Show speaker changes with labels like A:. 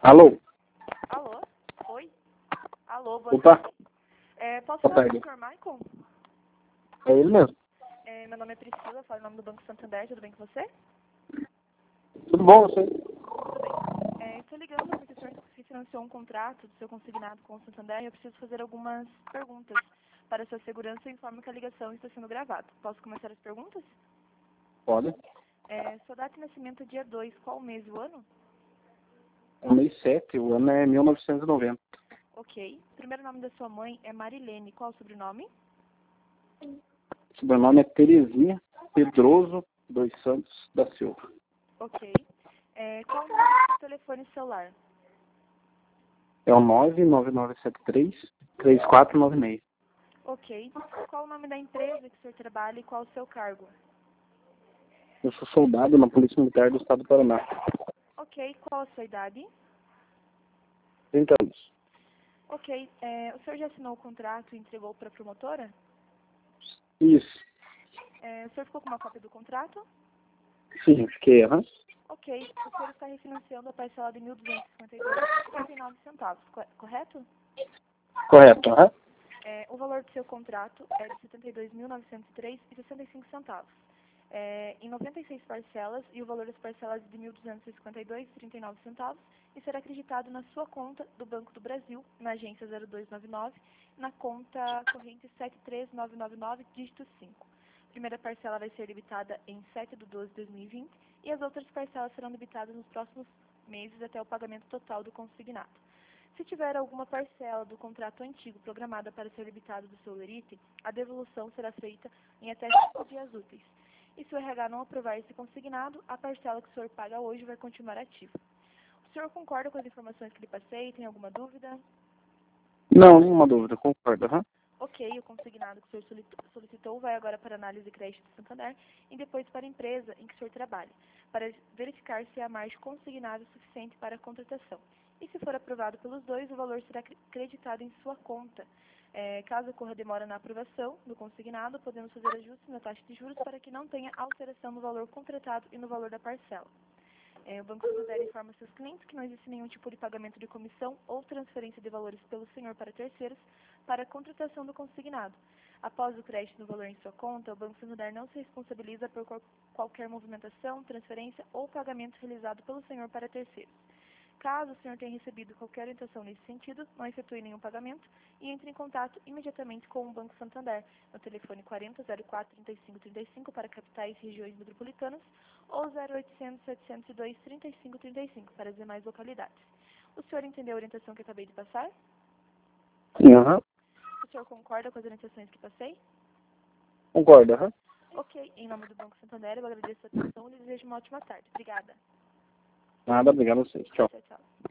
A: Alô?
B: Alô? Oi? Alô, boa
A: Opa,
B: tarde. Posso
A: boa
B: falar com
A: tarde.
B: o Sr. Michael?
A: É ele mesmo.
B: Meu nome é Priscila, falo em nome do Banco Santander, tudo bem com você?
A: Tudo bom, você?
B: Tudo bem. Estou ligando porque o senhor financiou um contrato do seu consignado com o Santander e eu preciso fazer algumas perguntas para sua segurança e informo que a ligação está sendo gravada. Posso começar as perguntas?
A: Pode.
B: Sua data de nascimento é dia 2, qual o mês e o ano?
A: É o mês 7, o ano é 1990.
B: Ok. Primeiro nome da sua mãe é Marilene, qual o sobrenome?
A: O sobrenome é Terezinha Pedroso dos Santos da Silva.
B: Ok. Qual o número do seu telefone celular?
A: É o 99973-3496.
B: Ok. Qual o nome da empresa que o senhor trabalha e qual o seu cargo?
A: Eu sou soldado na Polícia Militar do Estado do Paraná.
B: Ok. Qual a sua idade?
A: 30 anos.
B: Ok. O senhor já assinou o contrato e entregou para a promotora?
A: Isso.
B: O senhor ficou com uma cópia do contrato?
A: Sim, fiquei, aham.
B: Ok. O senhor está refinanciando a parcela de R$ 1.252,59, correto?
A: Correto, aham.
B: O valor do seu contrato é de R$ 72.903,65. Em 96 parcelas e o valor das parcelas de R$ 1.252,39 e será acreditado na sua conta do Banco do Brasil, na agência 0299, na conta corrente 73999, dígito 5. A primeira parcela vai ser debitada em 7/12/2020 e as outras parcelas serão debitadas nos próximos meses até o pagamento total do consignado. Se tiver alguma parcela do contrato antigo programada para ser debitada do seu lerite, a devolução será feita em até 5 dias úteis. E se o RH não aprovar esse consignado, a parcela que o senhor paga hoje vai continuar ativa. O senhor concorda com as informações que lhe passei? Tem alguma dúvida?
A: Não, nenhuma dúvida, concordo, aham.
B: Ok, o consignado que o senhor solicitou vai agora para análise de crédito do Santander e depois para a empresa em que o senhor trabalha, para verificar se a margem consignada é suficiente para a contratação. E se for aprovado pelos dois, o valor será creditado em sua conta. Caso ocorra demora na aprovação do consignado, podemos fazer ajustes na taxa de juros para que não tenha alteração no valor contratado e no valor da parcela. O Banco Santander informa seus clientes que não existe nenhum tipo de pagamento de comissão ou transferência de valores pelo senhor para terceiros para a contratação do consignado. Após o crédito do valor em sua conta, o Banco Santander não se responsabiliza por qualquer movimentação, transferência ou pagamento realizado pelo senhor para terceiros. Caso o senhor tenha recebido qualquer orientação nesse sentido, não efetue nenhum pagamento e entre em contato imediatamente com o Banco Santander no telefone 4004-3535 para capitais e regiões metropolitanas ou 0800-702-3535 para as demais localidades. O senhor entendeu a orientação que acabei de passar?
A: Sim, aham.
B: O senhor concorda com as orientações que passei?
A: Concordo, aham.
B: Ok, em nome do Banco Santander, eu agradeço a atenção e lhe desejo uma ótima tarde. Obrigada.
A: Nada, obrigado a vocês. Tchau.
B: Tchau, tchau.